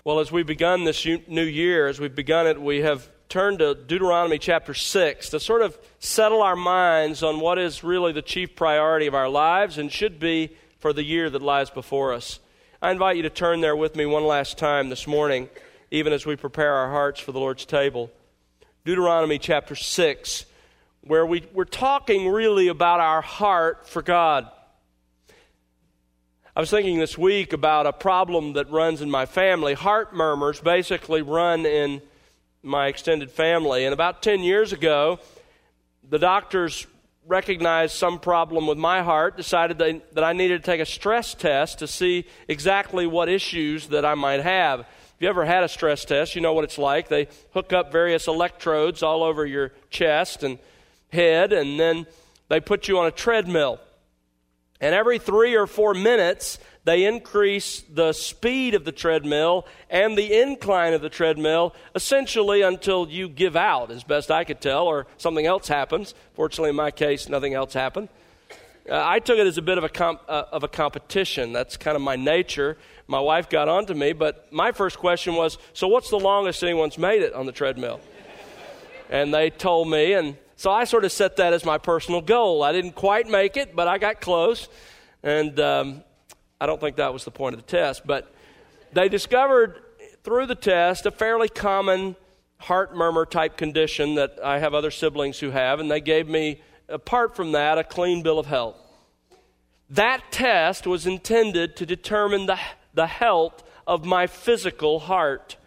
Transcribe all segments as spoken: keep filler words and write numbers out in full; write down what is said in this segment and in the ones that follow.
Well, as we've begun this new year, as we've begun it, we have turned to Deuteronomy chapter six to sort of settle our minds on what is really the chief priority of our lives and should be for the year that lies before us. I invite you to turn there with me one last time this morning, even as we prepare our hearts for the Lord's table. Deuteronomy chapter six, where we, we're talking really about our heart for God. I was thinking this week about a problem that runs in my family. Heart murmurs basically run in my extended family. And about ten years ago, the doctors recognized some problem with my heart, decided they, that I needed to take a stress test to see exactly what issues that I might have. If you ever had a stress test, you know what it's like. They hook up various electrodes all over your chest and head, and then they put you on a treadmill. And every three or four minutes, they increase the speed of the treadmill and the incline of the treadmill, essentially until you give out, as best I could tell, or something else happens. Fortunately, in my case, nothing else happened. Uh, I took it as a bit of a comp- uh, of a competition. That's kind of my nature. My wife got onto me, but my first question was, so what's the longest anyone's made it on the treadmill? And they told me, and so I sort of set that as my personal goal. I didn't quite make it, but I got close. And um, I don't think that was the point of the test. But they discovered through the test a fairly common heart murmur type condition that I have other siblings who have. And they gave me, apart from that, a clean bill of health. That test was intended to determine the, the health of my physical heart.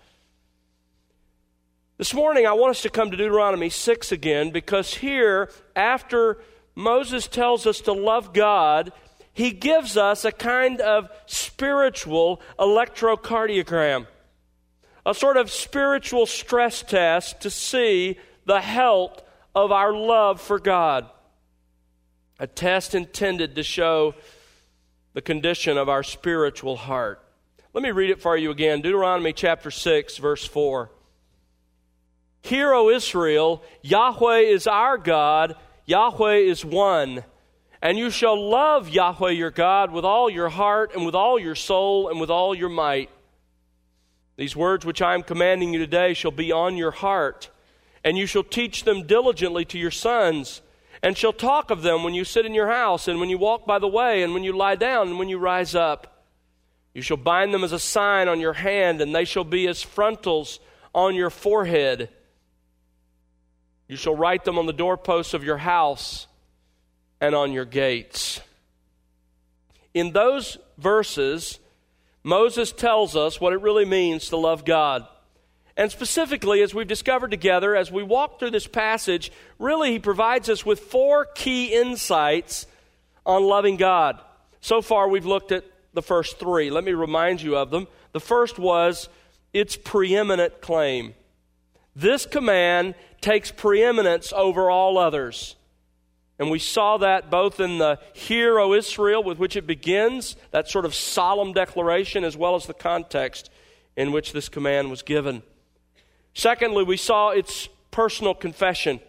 This morning, I want us to come to Deuteronomy six again, because here, after Moses tells us to love God, he gives us a kind of spiritual electrocardiogram, a sort of spiritual stress test to see the health of our love for God, a test intended to show the condition of our spiritual heart. Let me read it for you again, Deuteronomy chapter six, verse four. Hear, O Israel, Yahweh is our God, Yahweh is one. And you shall love Yahweh your God with all your heart and with all your soul and with all your might. These words which I am commanding you today shall be on your heart, and you shall teach them diligently to your sons, and shall talk of them when you sit in your house, and when you walk by the way, and when you lie down, and when you rise up. You shall bind them as a sign on your hand, and they shall be as frontals on your forehead. You shall write them on the doorposts of your house and on your gates. In those verses, Moses tells us what it really means to love God. And specifically, as we've discovered together, as we walk through this passage, really he provides us with four key insights on loving God. So far, we've looked at the first three. Let me remind you of them. The first was its preeminent claim. This command takes preeminence over all others. And we saw that both in the Hear, O Israel, with which it begins, that sort of solemn declaration, as well as the context in which this command was given. Secondly, we saw its personal confession.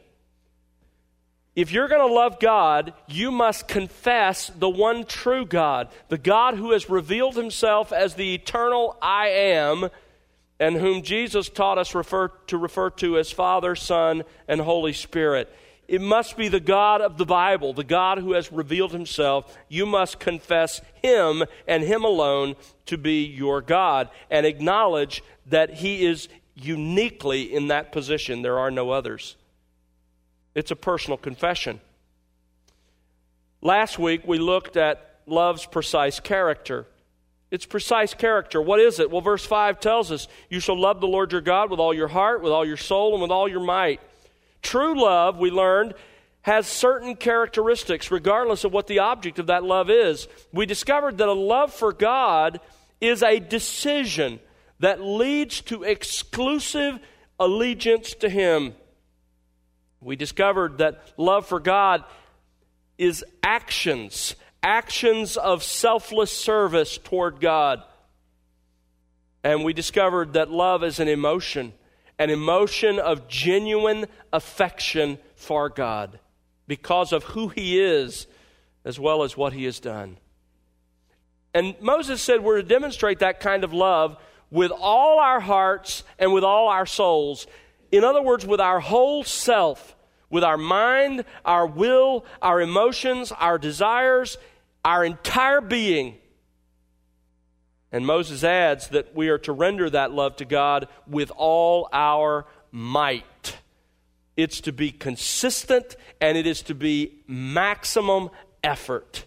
If you're going to love God, you must confess the one true God, the God who has revealed himself as the eternal I Am, and whom Jesus taught us refer, to refer to as Father, Son, and Holy Spirit. It must be the God of the Bible, the God who has revealed himself. You must confess him and him alone to be your God, and acknowledge that he is uniquely in that position. There are no others. It's a personal confession. Last week we looked at love's precise character. Its precise character. What is it? Well, verse five tells us, you shall love the Lord your God with all your heart, with all your soul, and with all your might. True love, we learned, has certain characteristics regardless of what the object of that love is. We discovered that a love for God is a decision that leads to exclusive allegiance to him. We discovered that love for God is actions, actions of selfless service toward God. And we discovered that love is an emotion, an emotion of genuine affection for God because of who he is as well as what he has done. And Moses said we're to demonstrate that kind of love with all our hearts and with all our souls. In other words, with our whole self, with our mind, our will, our emotions, our desires, our entire being. And Moses adds that we are to render that love to God with all our might. It's to be consistent, and it is to be maximum effort.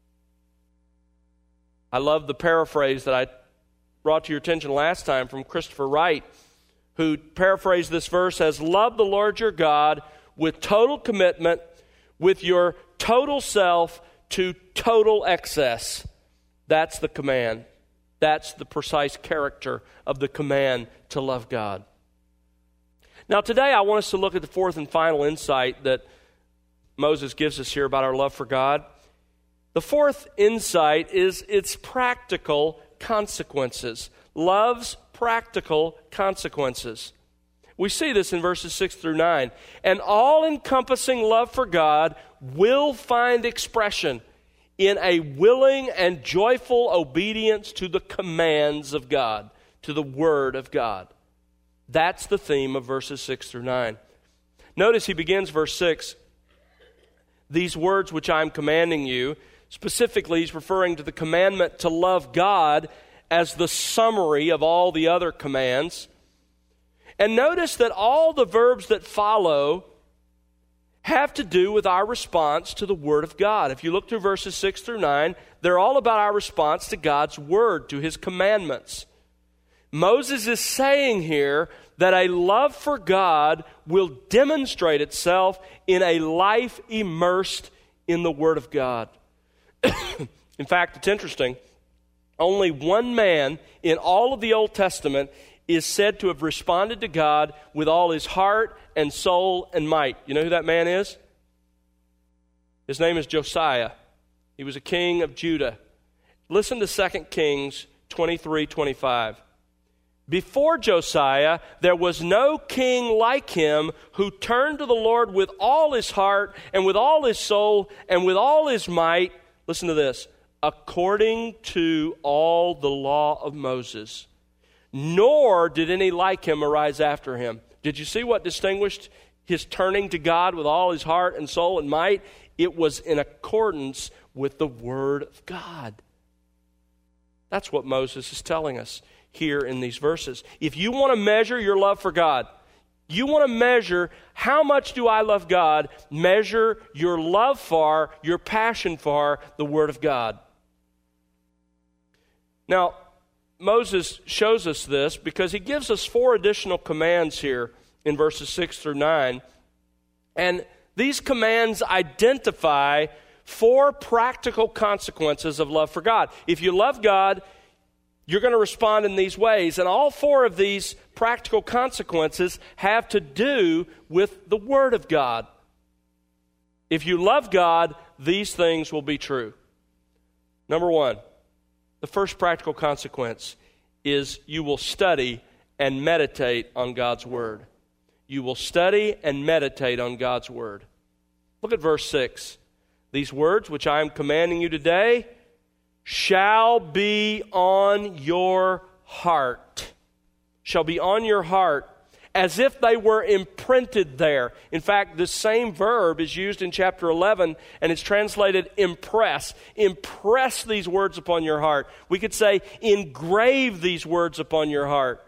I love the paraphrase that I brought to your attention last time from Christopher Wright, who paraphrased this verse as, love the Lord your God with total commitment, with your total self to total excess. That's the command. That's the precise character of the command to love God. Now today I want us to look at the fourth and final insight that Moses gives us here about our love for God. The fourth insight is its practical consequences. Love's practical consequences. We see this in verses six through nine. An all-encompassing love for God will find expression in a willing and joyful obedience to the commands of God, to the Word of God. That's the theme of verses six through nine. Notice he begins verse six. These words which I am commanding you, specifically he's referring to the commandment to love God as the summary of all the other commands. And notice that all the verbs that follow have to do with our response to the Word of God. If you look through verses six through nine, they're all about our response to God's Word, to His commandments. Moses is saying here that a love for God will demonstrate itself in a life immersed in the Word of God. In fact, it's interesting. Only one man in all of the Old Testament is said to have responded to God with all his heart and soul and might. You know who that man is? His name is Josiah. He was a king of Judah. Listen to Second Kings twenty-three twenty-five. Before Josiah, there was no king like him who turned to the Lord with all his heart and with all his soul and with all his might. Listen to this. According to all the law of Moses. Nor did any like him arise after him. Did you see what distinguished his turning to God with all his heart and soul and might? It was in accordance with the Word of God. That's what Moses is telling us here in these verses. If you want to measure your love for God, you want to measure how much do I love God, measure your love for, your passion for the Word of God. Now, Moses shows us this because he gives us four additional commands here in verses six through nine. And these commands identify four practical consequences of love for God. If you love God, you're going to respond in these ways. And all four of these practical consequences have to do with the Word of God. If you love God, these things will be true. Number one, the first practical consequence is you will study and meditate on God's Word. You will study and meditate on God's Word. Look at verse six. These words which I am commanding you today shall be on your heart. Shall be on your heart as if they were imprinted there. In fact, the same verb is used in chapter eleven, and it's translated impress. Impress these words upon your heart. We could say engrave these words upon your heart.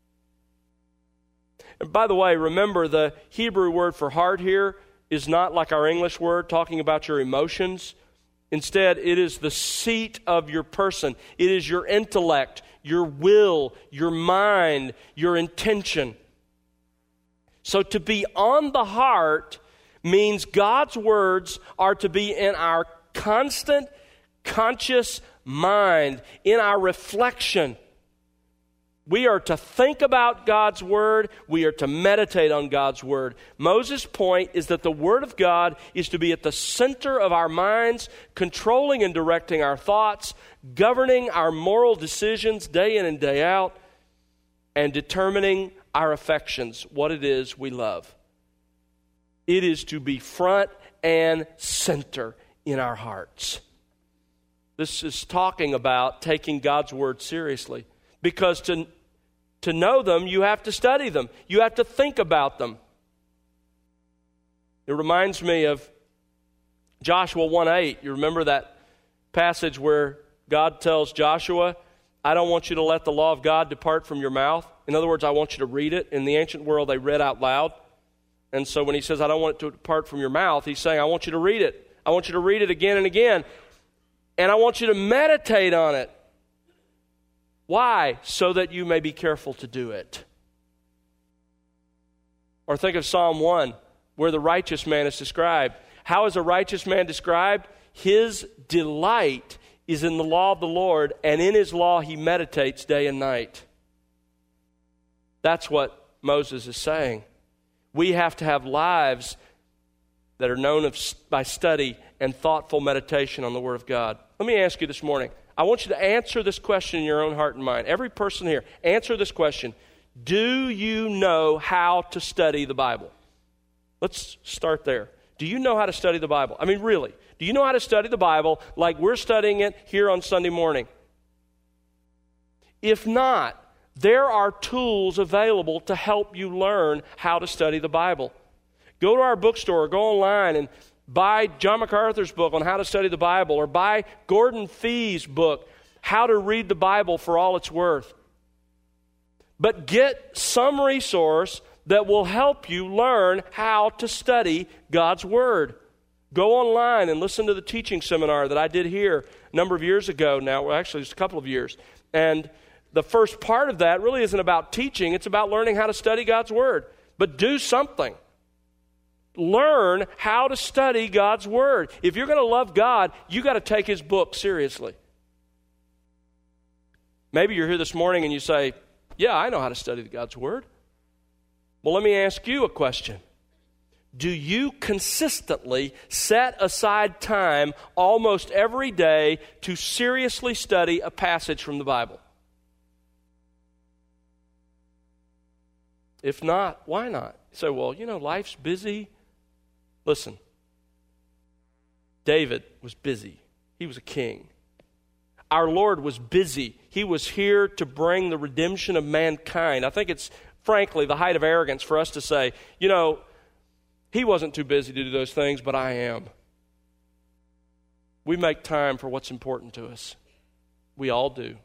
And by the way, remember the Hebrew word for heart here is not like our English word talking about your emotions. Instead, it is the seat of your person. It is your intellect, your will, your mind, your intention. So to be on the heart means God's words are to be in our constant, conscious mind, in our reflection. We are to think about God's Word. We are to meditate on God's Word. Moses' point is that the Word of God is to be at the center of our minds, controlling and directing our thoughts, governing our moral decisions day in and day out, and determining our affections, what it is we love. It is to be front and center in our hearts. This is talking about taking God's Word seriously. Because to To know them, you have to study them. You have to think about them. It reminds me of Joshua one eight. You remember that passage where God tells Joshua, I don't want you to let the law of God depart from your mouth. In other words, I want you to read it. In the ancient world, they read out loud. And so when he says, I don't want it to depart from your mouth, he's saying, I want you to read it. I want you to read it again and again. And I want you to meditate on it. Why? So that you may be careful to do it. Or think of Psalm one, where the righteous man is described. How is a righteous man described? His delight is in the law of the Lord, and in his law he meditates day and night. That's what Moses is saying. We have to have lives that are known of, by study and thoughtful meditation on the Word of God. Let me ask you this morning. I want you to answer this question in your own heart and mind. Every person here, answer this question. Do you know how to study the Bible? Let's start there. Do you know how to study the Bible? I mean, really. Do you know how to study the Bible like we're studying it here on Sunday morning? If not, there are tools available to help you learn how to study the Bible. Go to our bookstore, go online and buy John MacArthur's book on how to study the Bible, or buy Gordon Fee's book, How to Read the Bible for All It's Worth. But get some resource that will help you learn how to study God's Word. Go online and listen to the teaching seminar that I did here a number of years ago now. Well, actually, it's a couple of years. And the first part of that really isn't about teaching. It's about learning how to study God's Word. But do something. Learn how to study God's Word. If you're going to love God, you got to take His book seriously. Maybe you're here this morning and you say, yeah, I know how to study God's Word. Well, let me ask you a question. Do you consistently set aside time almost every day to seriously study a passage from the Bible? If not, why not? You say, well, you know, life's busy. Listen, David was busy. He was a king. Our Lord was busy. He was here to bring the redemption of mankind. I think it's, frankly, the height of arrogance for us to say, you know, He wasn't too busy to do those things, but I am. We make time for what's important to us. We all do.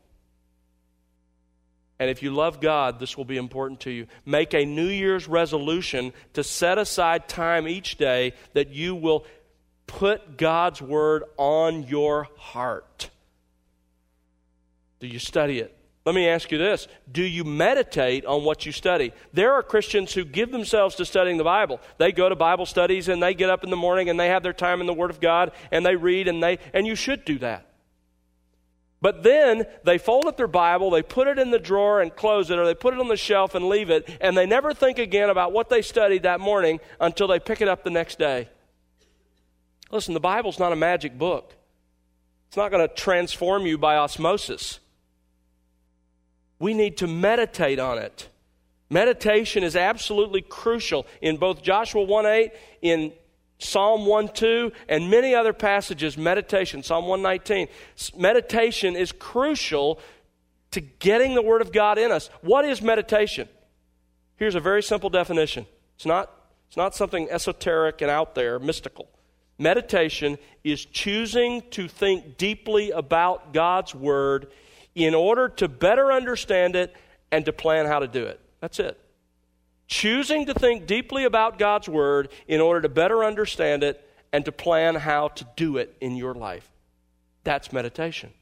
And if you love God, this will be important to you. Make a New Year's resolution to set aside time each day that you will put God's Word on your heart. Do you study it? Let me ask you this. Do you meditate on what you study? There are Christians who give themselves to studying the Bible. They go to Bible studies and they get up in the morning and they have their time in the Word of God and they read and they and you should do that. But then they fold up their Bible, they put it in the drawer and close it, or they put it on the shelf and leave it, and they never think again about what they studied that morning until they pick it up the next day. Listen, the Bible's not a magic book. It's not going to transform you by osmosis. We need to meditate on it. Meditation is absolutely crucial in both Joshua one eight, in Psalm one two, and many other passages. Meditation, Psalm one nineteen. Meditation is crucial to getting the Word of God in us. What is meditation? Here's a very simple definition. It's not, it's not something esoteric and out there, mystical. Meditation is choosing to think deeply about God's Word in order to better understand it and to plan how to do it. That's it. Choosing to think deeply about God's Word in order to better understand it and to plan how to do it in your life. That's meditation.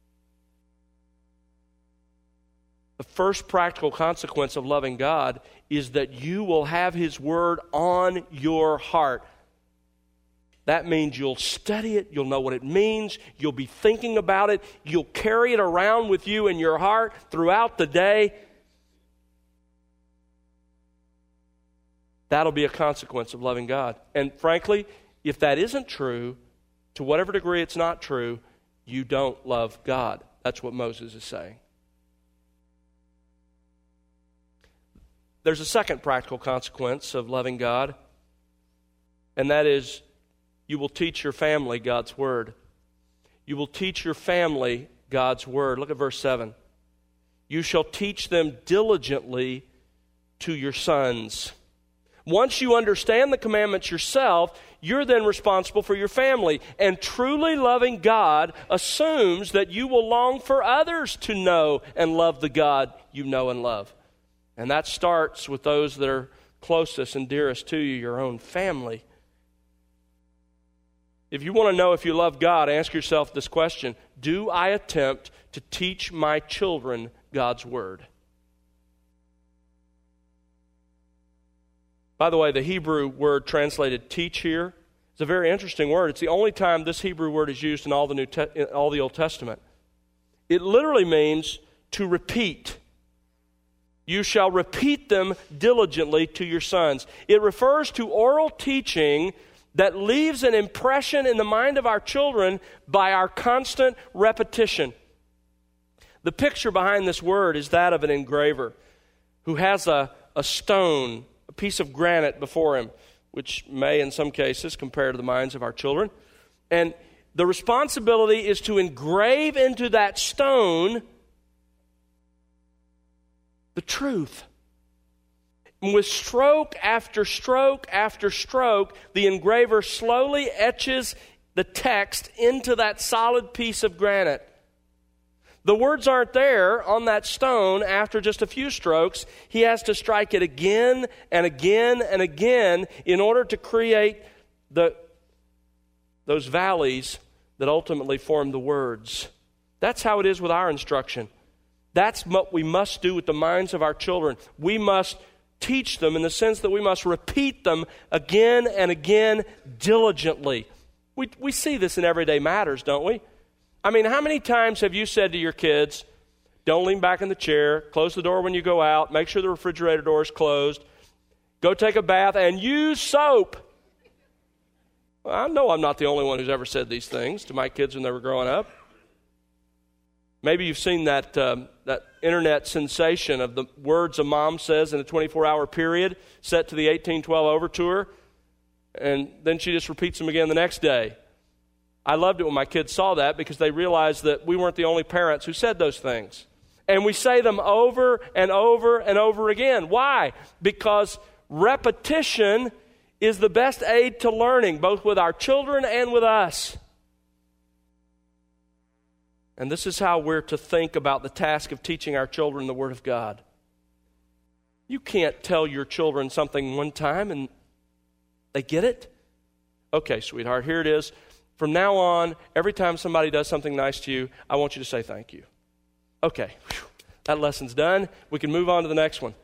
The first practical consequence of loving God is that you will have His Word on your heart. That means you'll study it, you'll know what it means, you'll be thinking about it, you'll carry it around with you in your heart throughout the day. That'll be a consequence of loving God. And frankly, if that isn't true, to whatever degree it's not true, you don't love God. That's what Moses is saying. There's a second practical consequence of loving God, and that is you will teach your family God's Word. You will teach your family God's Word. Look at verse seven. you shall teach them diligently to your sons. Once you understand the commandments yourself, you're then responsible for your family. And truly loving God assumes that you will long for others to know and love the God you know and love. And that starts with those that are closest and dearest to you, your own family. If you want to know if you love God, ask yourself this question: do I attempt to teach my children God's Word? By the way, the Hebrew word translated teach here is a very interesting word. It's the only time this Hebrew word is used in all the New Te- in all the Old Testament. It literally means to repeat. You shall repeat them diligently to your sons. It refers to oral teaching that leaves an impression in the mind of our children by our constant repetition. The picture behind this word is that of an engraver who has a, a stone, a piece of granite before him, which may in some cases compare to the minds of our children. And the responsibility is to engrave into that stone the truth. And with stroke after stroke after stroke, the engraver slowly etches the text into that solid piece of granite. The words aren't there on that stone after just a few strokes. He has to strike it again and again and again in order to create the, those valleys that ultimately form the words. That's how it is with our instruction. That's what we must do with the minds of our children. We must teach them in the sense that we must repeat them again and again diligently. We, we see this in everyday matters, don't we? I mean, how many times have you said to your kids, don't lean back in the chair, close the door when you go out, make sure the refrigerator door is closed, go take a bath, and use soap? Well, I know I'm not the only one who's ever said these things to my kids when they were growing up. Maybe you've seen that um, that internet sensation of the words a mom says in a twenty-four hour period set to the eighteen twelve overture, and then she just repeats them again the next day. I loved it when my kids saw that because they realized that we weren't the only parents who said those things. And we say them over and over and over again. Why? Because repetition is the best aid to learning, both with our children and with us. And this is how we're to think about the task of teaching our children the Word of God. You can't tell your children something one time and they get it. Okay, sweetheart, here it is. From now on, every time somebody does something nice to you, I want you to say thank you. Okay, whew, that lesson's done. We can move on to the next one.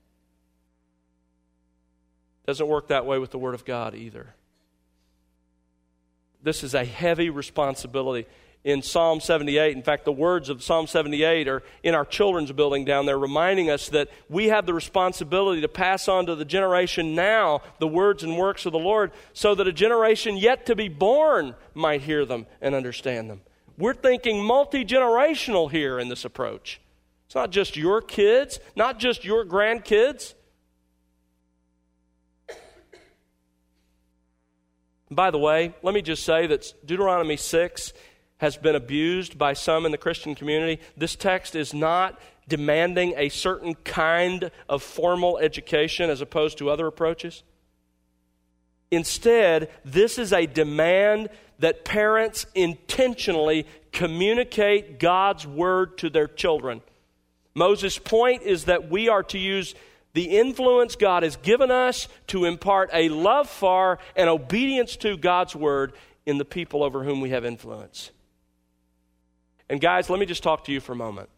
Doesn't work that way with the Word of God either. This is a heavy responsibility. In Psalm seventy-eight, in fact, the words of Psalm seventy-eight are in our children's building down there, reminding us that we have the responsibility to pass on to the generation now the words and works of the Lord, so that a generation yet to be born might hear them and understand them. We're thinking multi-generational here in this approach. It's not just your kids, not just your grandkids. By the way, let me just say that Deuteronomy six has been abused by some in the Christian community. This text is not demanding a certain kind of formal education as opposed to other approaches. Instead, this is a demand that parents intentionally communicate God's Word to their children. Moses' point is that we are to use the influence God has given us to impart a love for and obedience to God's Word in the people over whom we have influence. And guys, let me just talk to you for a moment.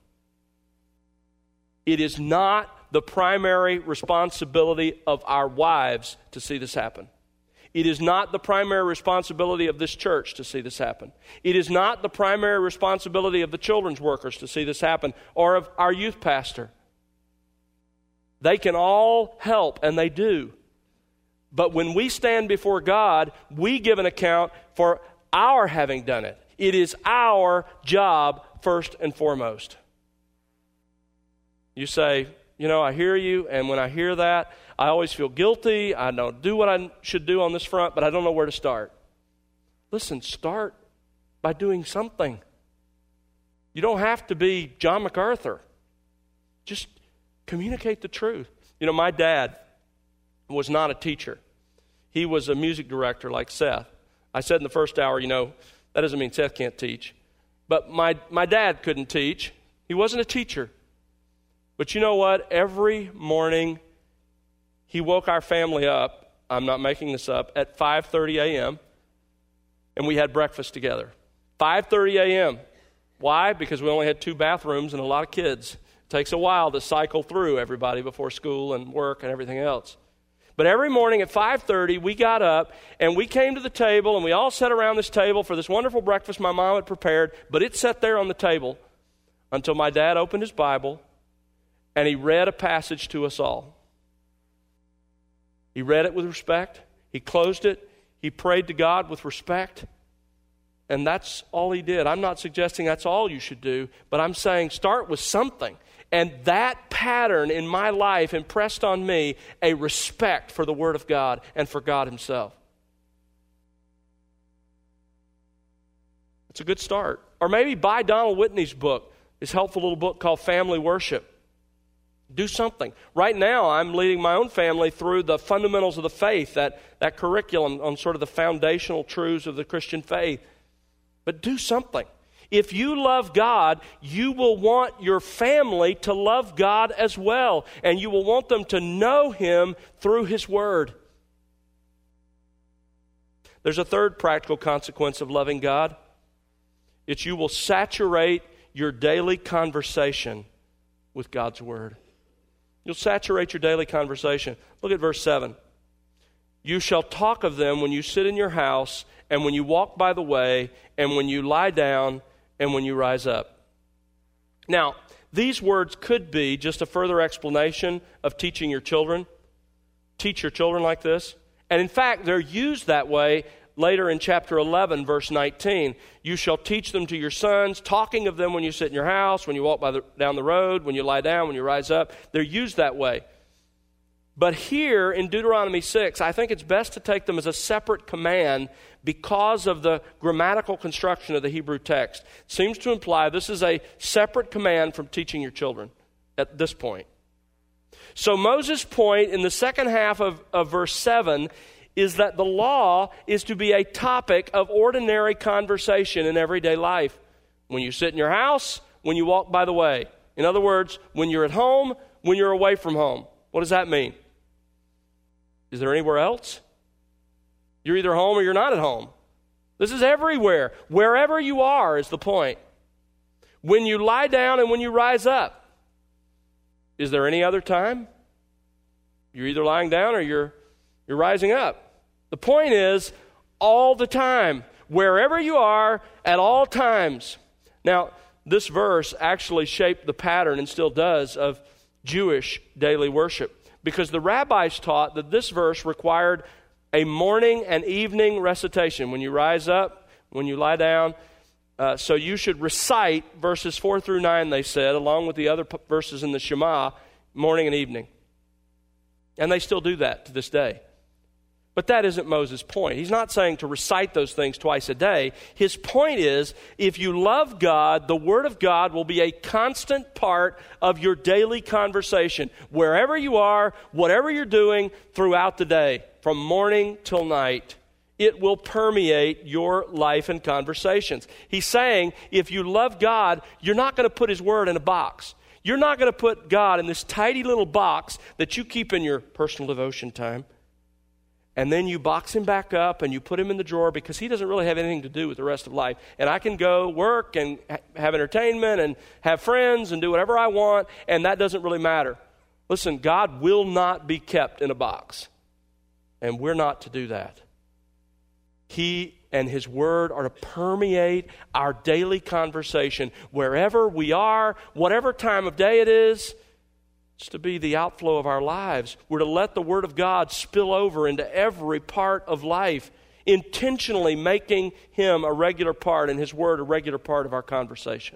It is not the primary responsibility of our wives to see this happen. It is not the primary responsibility of this church to see this happen. It is not the primary responsibility of the children's workers to see this happen, or of our youth pastor. They can all help, and they do. But when we stand before God, we give an account for our having done it. It is our job first and foremost. You say, you know, I hear you, and when I hear that, I always feel guilty. I don't do what I should do on this front, but I don't know where to start. Listen, start by doing something. You don't have to be John MacArthur. Just communicate the truth. You know, my dad was not a teacher. He was a music director like Seth. I said in the first hour, you know, that doesn't mean Seth can't teach. But my, my dad couldn't teach. He wasn't a teacher. But you know what? Every morning he woke our family up, I'm not making this up, at five thirty a.m., and we had breakfast together. five thirty a.m. Why? Because we only had two bathrooms and a lot of kids. It takes a while to cycle through everybody before school and work and everything else. But every morning at five thirty, we got up and we came to the table and we all sat around this table for this wonderful breakfast my mom had prepared, but it sat there on the table until my dad opened his Bible and he read a passage to us all. He read it with respect. He closed it. He prayed to God with respect. And that's all he did. I'm not suggesting that's all you should do, but I'm saying start with something. And that pattern in my life impressed on me a respect for the Word of God and for God Himself. It's a good start. Or maybe buy Donald Whitney's book, his helpful little book called Family Worship. Do something. Right now, I'm leading my own family through the fundamentals of the faith, that, that curriculum on sort of the foundational truths of the Christian faith. But do something. If you love God, you will want your family to love God as well, and you will want them to know Him through His Word. There's a third practical consequence of loving God. It's you will saturate your daily conversation with God's Word. You'll saturate your daily conversation. Look at verse seven. You shall talk of them when you sit in your house, and when you walk by the way, and when you lie down, and when you rise up. Now, these words could be just a further explanation of teaching your children. Teach your children like this. And in fact, they're used that way later in chapter eleven, verse nineteen. You shall teach them to your sons, talking of them when you sit in your house, when you walk by the, down the road, when you lie down, when you rise up. They're used that way. But here in Deuteronomy six, I think it's best to take them as a separate command because of the grammatical construction of the Hebrew text. It seems to imply this is a separate command from teaching your children at this point. So Moses' point in the second half of, of verse seven is that the law is to be a topic of ordinary conversation in everyday life. When you sit in your house, when you walk by the way. In other words, when you're at home, when you're away from home. What does that mean? Is there anywhere else? You're either home or you're not at home. This is everywhere. Wherever you are is the point. When you lie down and when you rise up. Is there any other time? You're either lying down or you're you're rising up. The point is all the time. Wherever you are, at all times. Now, this verse actually shaped the pattern and still does of Jewish daily worship. Because the rabbis taught that this verse required a morning and evening recitation. When you rise up, when you lie down. Uh, so you should recite verses four through nine, they said, along with the other p- verses in the Shema, morning and evening. And they still do that to this day. But that isn't Moses' point. He's not saying to recite those things twice a day. His point is, if you love God, the Word of God will be a constant part of your daily conversation. Wherever you are, whatever you're doing throughout the day, from morning till night, it will permeate your life and conversations. He's saying, if you love God, you're not going to put His Word in a box. You're not going to put God in this tidy little box that you keep in your personal devotion time. And then you box Him back up and you put Him in the drawer because He doesn't really have anything to do with the rest of life. And I can go work and ha- have entertainment and have friends and do whatever I want, and that doesn't really matter. Listen, God will not be kept in a box. And we're not to do that. He and His Word are to permeate our daily conversation wherever we are, whatever time of day it is. It's to be the outflow of our lives. We're to let the Word of God spill over into every part of life, intentionally making Him a regular part and His Word a regular part of our conversation.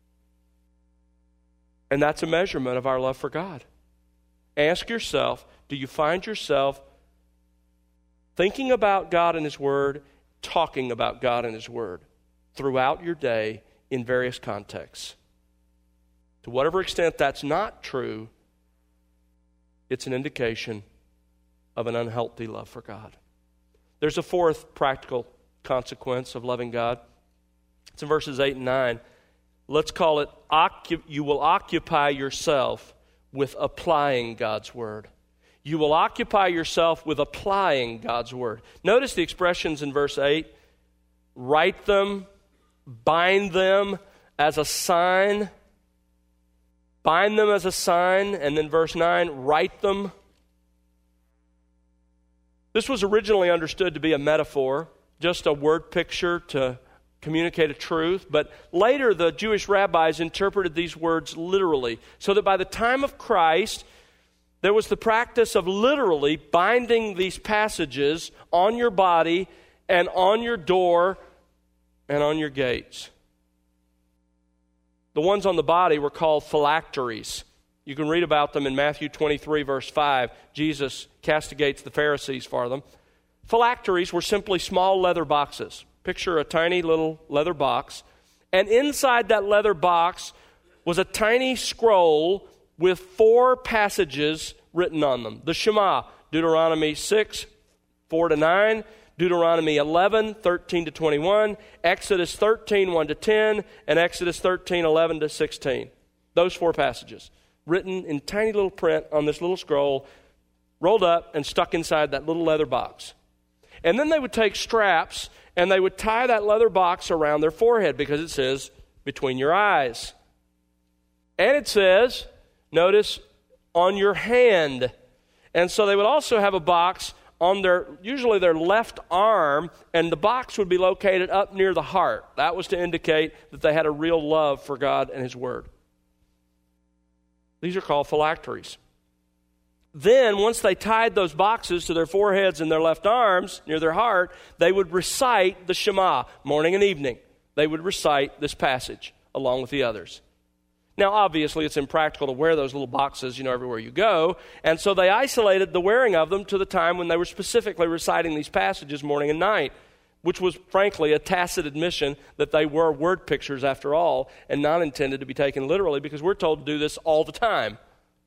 And that's a measurement of our love for God. Ask yourself, do you find yourself thinking about God and His Word, talking about God and His Word throughout your day in various contexts? To whatever extent that's not true, it's an indication of an unhealthy love for God. There's a fourth practical consequence of loving God. It's in verses eight and nine. Let's call it, you will occupy yourself with applying God's word. You will occupy yourself with applying God's word. Notice the expressions in verse eight. Write them, bind them as a sign. Bind them as a sign. And then verse nine, write them. This was originally understood to be a metaphor, just a word picture to communicate a truth, but later the Jewish rabbis interpreted these words literally, so that by the time of Christ, there was the practice of literally binding these passages on your body and on your door and on your gates. The ones on the body were called phylacteries. You can read about them in Matthew twenty-three, verse five. Jesus castigates the Pharisees for them. Phylacteries were simply small leather boxes. Picture a tiny little leather box. And inside that leather box was a tiny scroll with four passages written on them. The Shema, Deuteronomy six, four to nine, Deuteronomy eleven, thirteen to twenty-one, Exodus thirteen, one to ten, and Exodus thirteen, eleven to sixteen. Those four passages, written in tiny little print on this little scroll, rolled up and stuck inside that little leather box. And then they would take straps and they would tie that leather box around their forehead because it says, between your eyes. And it says, notice, on your hand. And so they would also have a box on their, usually their left arm, and the box would be located up near the heart. That was to indicate that they had a real love for God and His Word. These are called phylacteries. Then, once they tied those boxes to their foreheads and their left arms, near their heart, they would recite the Shema, morning and evening. They would recite this passage, along with the others. Now, obviously, it's impractical to wear those little boxes, you know, everywhere you go, and so they isolated the wearing of them to the time when they were specifically reciting these passages morning and night, which was, frankly, a tacit admission that they were word pictures after all, and not intended to be taken literally, because we're told to do this all the time.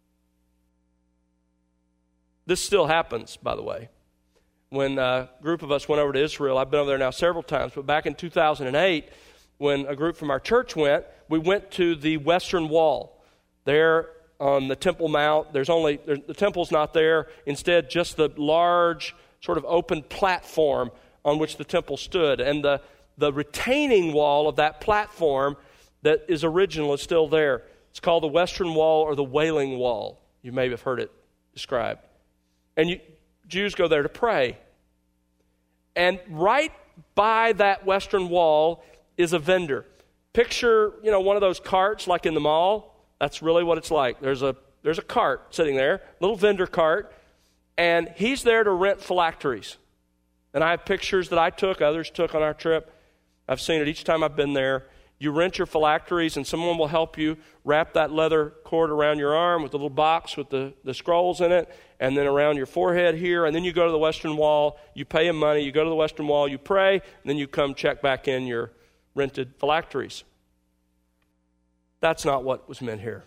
This still happens, by the way. When a group of us went over to Israel, I've been over there now several times, but back in two thousand eight, when a group from our church went, we went to the Western Wall. There on the Temple Mount, there's only, there, the temple's not there. Instead, just the large sort of open platform on which the temple stood. And the, the retaining wall of that platform that is original is still there. It's called the Western Wall or the Wailing Wall. You may have heard it described. And you, Jews go there to pray. And right by that Western Wall is a vendor. Picture, you know, one of those carts like in the mall. That's really what it's like. There's a there's a cart sitting there, little vendor cart, and he's there to rent phylacteries. And I have pictures that I took, others took on our trip. I've seen it each time I've been there. You rent your phylacteries, and someone will help you wrap that leather cord around your arm with the little box with the, the scrolls in it, and then around your forehead here, and then you go to the Western Wall, you pay them money, you go to the Western Wall, you pray, and then you come check back in your rented phylacteries. That's not what was meant here.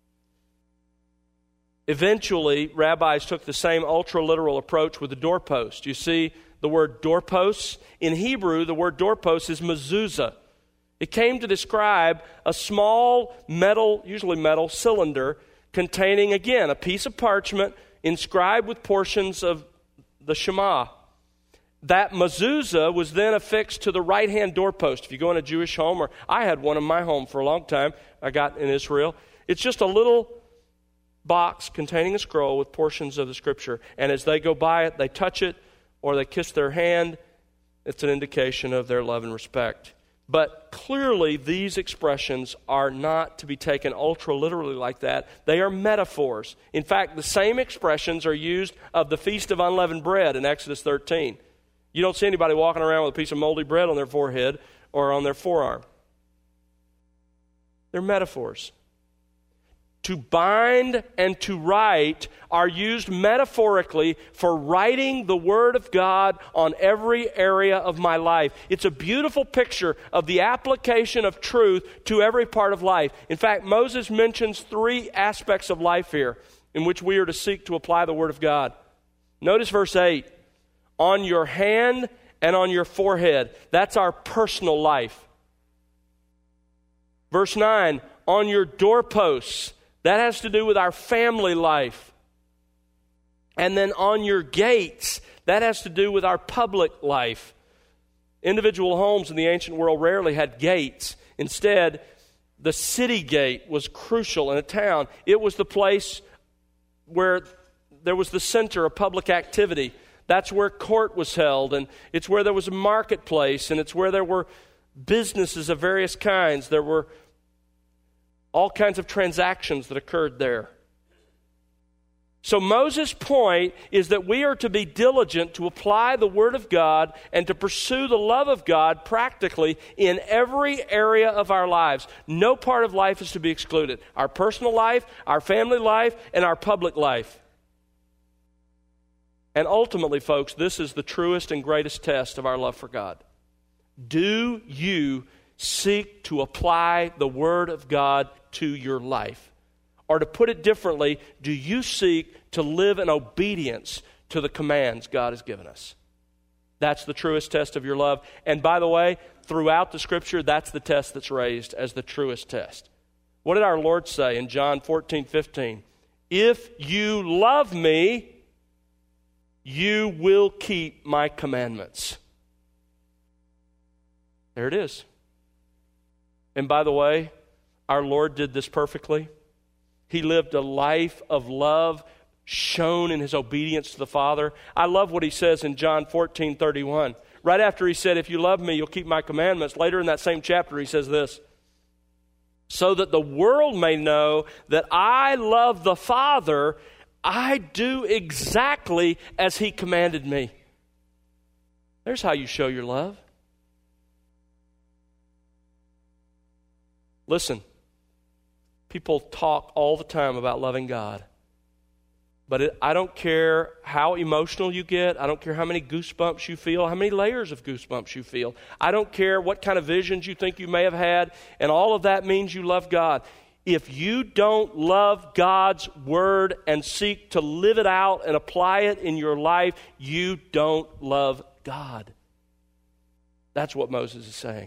Eventually, rabbis took the same ultra-literal approach with the doorpost. You see the word doorposts? In Hebrew, the word doorpost is mezuzah. It came to describe a small metal, usually metal, cylinder containing, again, a piece of parchment inscribed with portions of the Shema. That mezuzah was then affixed to the right-hand doorpost. If you go in a Jewish home, or I had one in my home for a long time, I got in Israel. It's just a little box containing a scroll with portions of the Scripture. And as they go by it, they touch it, or they kiss their hand. It's an indication of their love and respect. But clearly, these expressions are not to be taken ultra-literally like that. They are metaphors. In fact, the same expressions are used of the Feast of Unleavened Bread in Exodus thirteen. You don't see anybody walking around with a piece of moldy bread on their forehead or on their forearm. They're metaphors. To bind and to write are used metaphorically for writing the Word of God on every area of my life. It's a beautiful picture of the application of truth to every part of life. In fact, Moses mentions three aspects of life here in which we are to seek to apply the Word of God. Notice verse eight. On your hand and on your forehead. That's our personal life. Verse nine. On your doorposts. That has to do with our family life. And then on your gates, that has to do with our public life. Individual homes in the ancient world rarely had gates. Instead, the city gate was crucial in a town. It was the place where there was the center of public activity. That's where court was held, and it's where there was a marketplace, and it's where there were businesses of various kinds. There were all kinds of transactions that occurred there. So Moses' point is that we are to be diligent to apply the Word of God and to pursue the love of God practically in every area of our lives. No part of life is to be excluded. Our personal life, our family life, and our public life. And ultimately, folks, this is the truest and greatest test of our love for God. Do you seek to apply the Word of God to your life? Or to put it differently, do you seek to live in obedience to the commands God has given us? That's the truest test of your love. And by the way, throughout the Scripture, that's the test that's raised as the truest test. What did our Lord say in John fourteen fifteen? If you love me, you will keep my commandments. There it is. And by the way, our Lord did this perfectly. He lived a life of love shown in his obedience to the Father. I love what he says in John fourteen thirty-one. Right after he said, if you love me, you'll keep my commandments. Later in that same chapter, he says this. So that the world may know that I love the Father, I do exactly as he commanded me. There's how you show your love. Listen, people talk all the time about loving God. But it, I don't care how emotional you get. I don't care how many goosebumps you feel, how many layers of goosebumps you feel. I don't care what kind of visions you think you may have had. And all of that means you love God. If you don't love God's Word and seek to live it out and apply it in your life, you don't love God. That's what Moses is saying.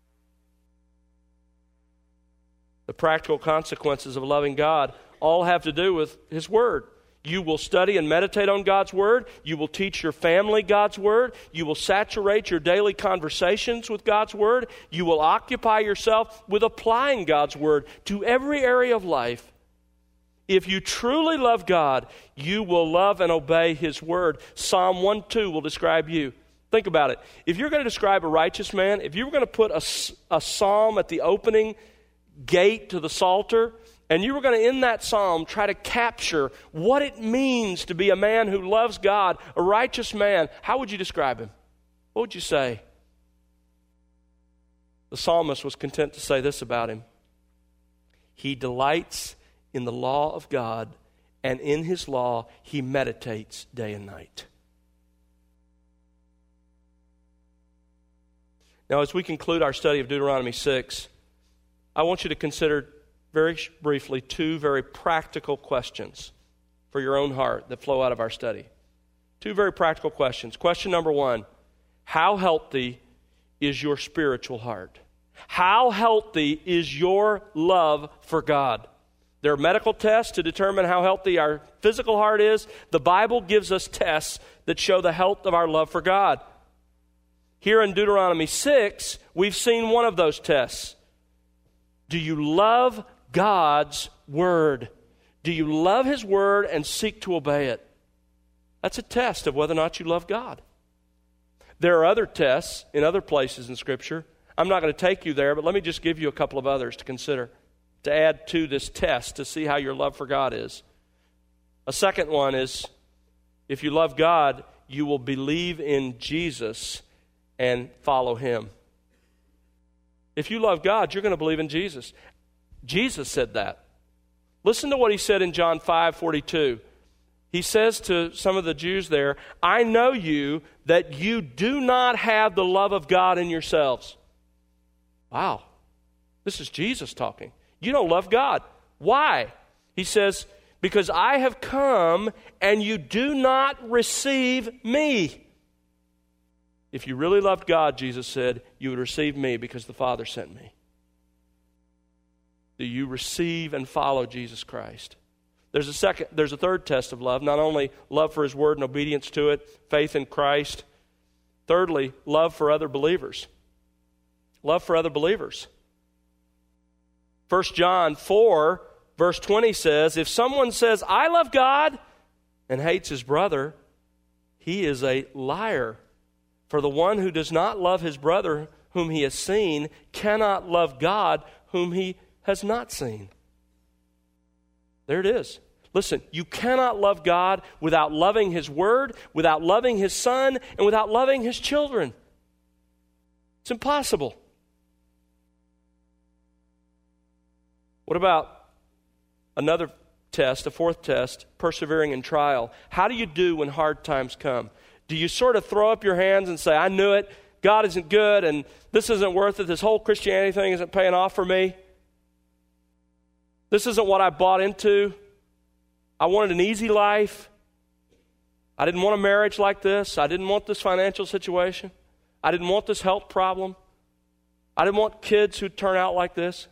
The practical consequences of loving God all have to do with His Word. You will study and meditate on God's Word. You will teach your family God's Word. You will saturate your daily conversations with God's Word. You will occupy yourself with applying God's Word to every area of life. If you truly love God, you will love and obey His Word. Psalm one two will describe you. Think about it. If you're going to describe a righteous man, if you were going to put a, a psalm at the opening gate to the Psalter, and you were going to, in that psalm, try to capture what it means to be a man who loves God, a righteous man, how would you describe him? What would you say? The psalmist was content to say this about him. He delights in the law of God, and in His law he meditates day and night. Now, as we conclude our study of Deuteronomy six, I want you to consider very briefly two very practical questions for your own heart that flow out of our study. Two very practical questions. Question number one, how healthy is your spiritual heart? How healthy is your love for God? There are medical tests to determine how healthy our physical heart is. The Bible gives us tests that show the health of our love for God. Here in Deuteronomy six, we've seen one of those tests. Do you love God's Word? Do you love His Word and seek to obey it? That's a test of whether or not you love God. There are other tests in other places in Scripture. I'm not going to take you there, but let me just give you a couple of others to consider, to add to this test to see how your love for God is. A second one is, if you love God, you will believe in Jesus and follow Him. If you love God, you're going to believe in Jesus. Jesus said that. Listen to what he said in John five forty-two. He says to some of the Jews there, I know you that you do not have the love of God in yourselves. Wow. This is Jesus talking. You don't love God. Why? He says, because I have come and you do not receive me. If you really loved God, Jesus said, you would receive me because the Father sent me. Do you receive and follow Jesus Christ? There's a second, there's a third test of love. Not only love for His Word and obedience to it, faith in Christ. Thirdly, love for other believers. Love for other believers. First John four, verse twenty says, if someone says, I love God, and hates his brother, he is a liar. For the one who does not love his brother whom he has seen cannot love God whom he has not seen. There it is. Listen, you cannot love God without loving His Word, without loving His Son, and without loving His children. It's impossible. What about another test, a fourth test, persevering in trial? How do you do when hard times come? Do you sort of throw up your hands and say, I knew it, God isn't good, and this isn't worth it, this whole Christianity thing isn't paying off for me? This isn't what I bought into. I wanted an easy life. I didn't want a marriage like this. I didn't want this financial situation. I didn't want this health problem. I didn't want kids who turn out like this.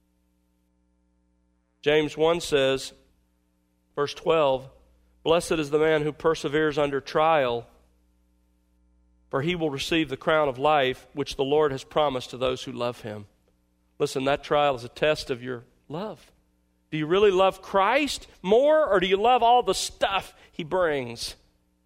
James one says, verse twelve, blessed is the man who perseveres under trial, for he will receive the crown of life which the Lord has promised to those who love Him. Listen, that trial is a test of your love. Do you really love Christ more, or do you love all the stuff He brings?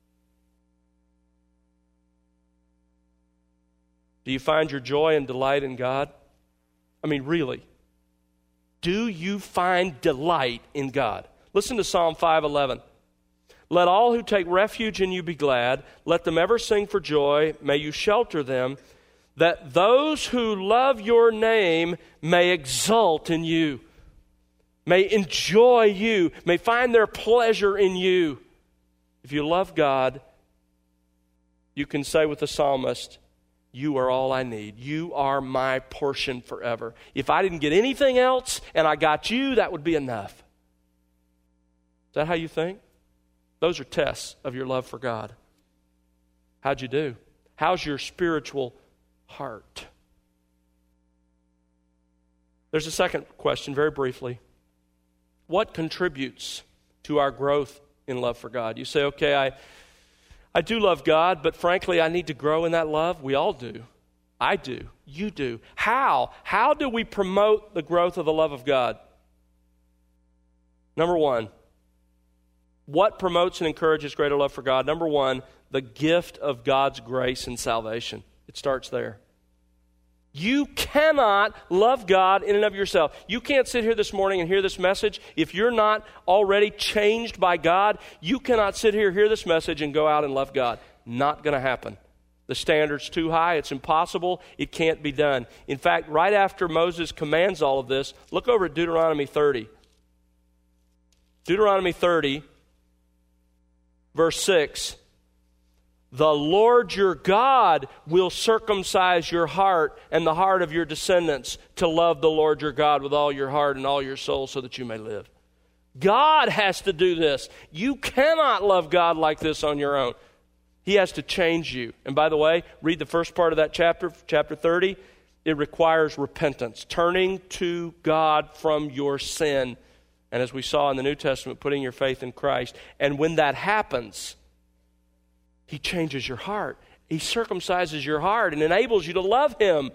Do you find your joy and delight in God? I mean, really. Do you find delight in God? Listen to Psalm five eleven. Let all who take refuge in you be glad. Let them ever sing for joy. May you shelter them, that those who love your name may exult in you, may enjoy you, may find their pleasure in you. If you love God, you can say with the psalmist, you are all I need. You are my portion forever. If I didn't get anything else and I got you, that would be enough. Is that how you think? Those are tests of your love for God. How'd you do? How's your spiritual heart? There's a second question, very briefly. What contributes to our growth in love for God? You say, okay, I, I do love God, but frankly, I need to grow in that love. We all do. I do. You do. How? How do we promote the growth of the love of God? Number one, what promotes and encourages greater love for God? Number one, the gift of God's grace and salvation. It starts there. You cannot love God in and of yourself. You can't sit here this morning and hear this message. If you're not already changed by God, you cannot sit here, hear this message, and go out and love God. Not going to happen. The standard's too high. It's impossible. It can't be done. In fact, right after Moses commands all of this, look over at Deuteronomy thirty. Deuteronomy thirty, verse six. The Lord your God will circumcise your heart and the heart of your descendants to love the Lord your God with all your heart and all your soul so that you may live. God has to do this. You cannot love God like this on your own. He has to change you. And by the way, read the first part of that chapter, chapter thirty. It requires repentance, turning to God from your sin. And as we saw in the New Testament, putting your faith in Christ. And when that happens, He changes your heart. He circumcises your heart and enables you to love Him.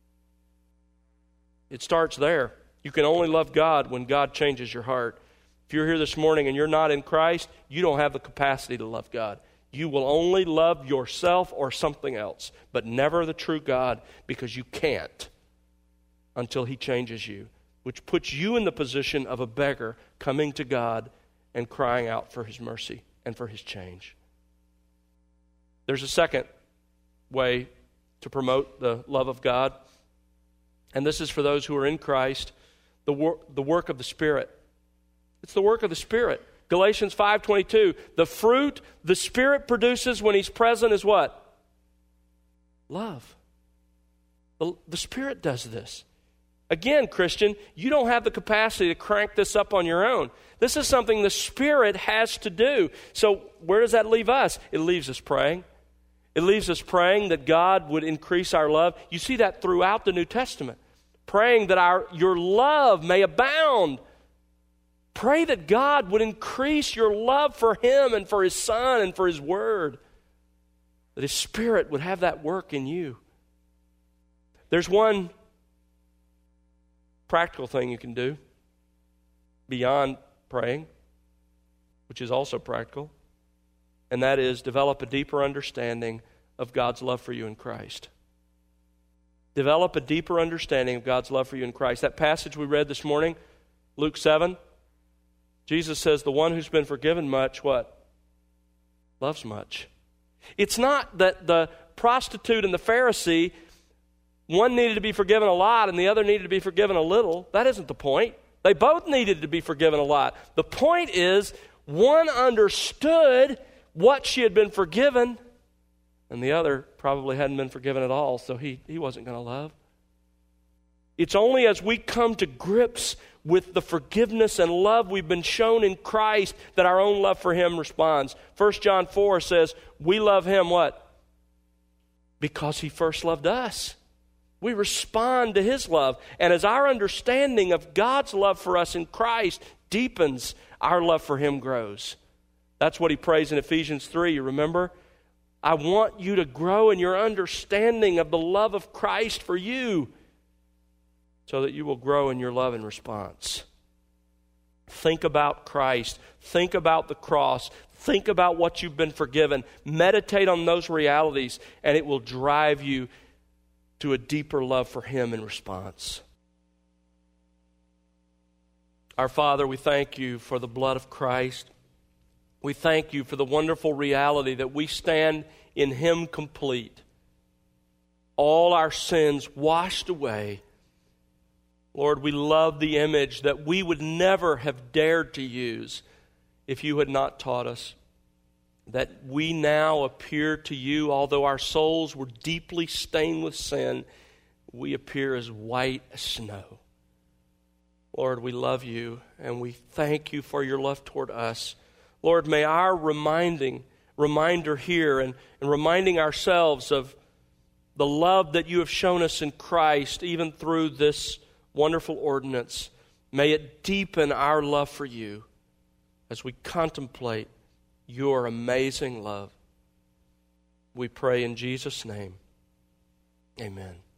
It starts there. You can only love God when God changes your heart. If you're here this morning and you're not in Christ, you don't have the capacity to love God. You will only love yourself or something else, but never the true God, because you can't until He changes you, which puts you in the position of a beggar coming to God and crying out for His mercy and for His change. There's a second way to promote the love of God, and this is for those who are in Christ, the, wor- the work of the Spirit. It's the work of the Spirit. Galatians five twenty-two, the fruit the Spirit produces when He's present is what? Love. The, the Spirit does this. Again, Christian, you don't have the capacity to crank this up on your own. This is something the Spirit has to do. So where does that leave us? It leaves us praying. It leaves us praying that God would increase our love. You see that throughout the New Testament. Praying that our your love may abound. Pray that God would increase your love for Him and for His Son and for His Word. That His Spirit would have that work in you. There's one practical thing you can do beyond praying, which is also practical, and that is develop a deeper understanding of God's love for you in Christ. Develop a deeper understanding of God's love for you in Christ. That passage we read this morning, Luke seven, Jesus says, the one who's been forgiven much, what? Loves much. It's not that the prostitute and the Pharisee, one needed to be forgiven a lot and the other needed to be forgiven a little. That isn't the point. They both needed to be forgiven a lot. The point is, one understood what she had been forgiven, and the other probably hadn't been forgiven at all, so he, he wasn't going to love. It's only as we come to grips with the forgiveness and love we've been shown in Christ that our own love for Him responds. First John four says, we love Him, what? Because He first loved us. We respond to His love. And as our understanding of God's love for us in Christ deepens, our love for Him grows. That's what he prays in Ephesians three, you remember? I want you to grow in your understanding of the love of Christ for you so that you will grow in your love and response. Think about Christ. Think about the cross. Think about what you've been forgiven. Meditate on those realities, and it will drive you to a deeper love for Him in response. Our Father, we thank You for the blood of Christ. We thank You for the wonderful reality that we stand in Him complete. All our sins washed away. Lord, we love the image that we would never have dared to use if You had not taught us. That we now appear to You, although our souls were deeply stained with sin, we appear as white as snow. Lord, we love You, and we thank You for Your love toward us. Lord, may our reminding, reminder here and, and reminding ourselves of the love that You have shown us in Christ, even through this wonderful ordinance, may it deepen our love for You as we contemplate Your amazing love. We pray in Jesus' name. Amen.